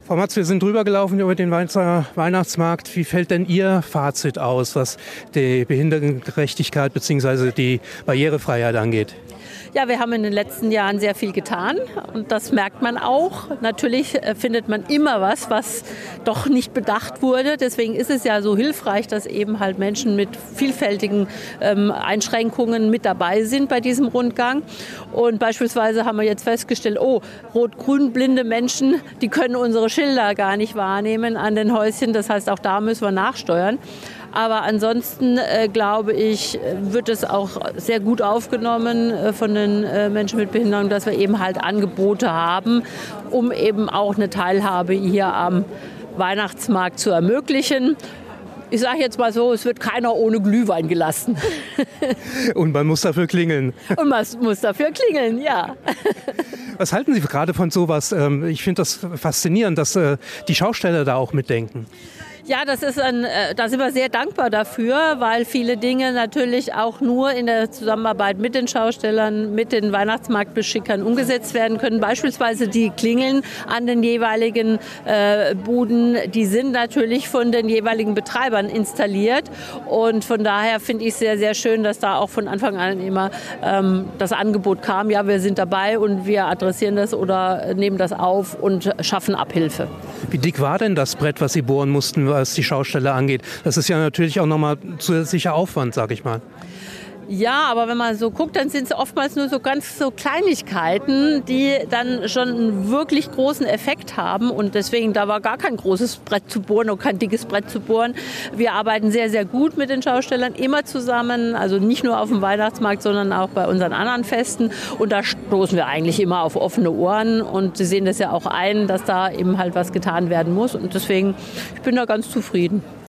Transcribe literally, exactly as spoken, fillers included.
Frau Matz, wir sind drüber gelaufen über den Mainzer Weihnachtsmarkt. Wie fällt denn Ihr Fazit aus, was die Behindertengerechtigkeit bzw. die Barrierefreiheit angeht? Ja, wir haben in den letzten Jahren sehr viel getan und das merkt man auch. Natürlich findet man immer was, was doch nicht bedacht wurde. Deswegen ist es ja so hilfreich, dass eben halt Menschen mit vielfältigen ähm, Einschränkungen mit dabei sind bei diesem Rundgang. Und beispielsweise haben wir jetzt festgestellt, oh, rot-grün blinde Menschen, die können unsere Schilder gar nicht wahrnehmen an den Häuschen. Das heißt, auch da müssen wir nachsteuern. Aber ansonsten, äh, glaube ich, wird es auch sehr gut aufgenommen äh, von den äh, Menschen mit Behinderung, dass wir eben halt Angebote haben, um eben auch eine Teilhabe hier am Weihnachtsmarkt zu ermöglichen. Ich sage jetzt mal so, es wird keiner ohne Glühwein gelassen. Und man muss dafür klingeln. Und man muss dafür klingeln, ja. Was halten Sie gerade von sowas? Ich finde das faszinierend, dass die Schausteller da auch mitdenken. Ja, das ist ein, da sind wir sehr dankbar dafür, weil viele Dinge natürlich auch nur in der Zusammenarbeit mit den Schaustellern, mit den Weihnachtsmarktbeschickern umgesetzt werden können. Beispielsweise die Klingeln an den jeweiligen äh, Buden, die sind natürlich von den jeweiligen Betreibern installiert. Und von daher finde ich es sehr, sehr schön, dass da auch von Anfang an immer ähm, das Angebot kam, ja, wir sind dabei und wir adressieren das oder nehmen das auf und schaffen Abhilfe. Wie dick war denn das Brett, was Sie bohren mussten, was die Schaustelle angeht? Das ist ja natürlich auch nochmal zusätzlicher Aufwand, sag ich mal. Ja, aber wenn man so guckt, dann sind es oftmals nur so ganz so Kleinigkeiten, die dann schon einen wirklich großen Effekt haben. Und deswegen, da war gar kein großes Brett zu bohren und kein dickes Brett zu bohren. Wir arbeiten sehr, sehr gut mit den Schaustellern, immer zusammen. Also nicht nur auf dem Weihnachtsmarkt, sondern auch bei unseren anderen Festen. Und da stoßen wir eigentlich immer auf offene Ohren. Und Sie sehen das ja auch ein, dass da eben halt was getan werden muss. Und deswegen, ich bin da ganz zufrieden.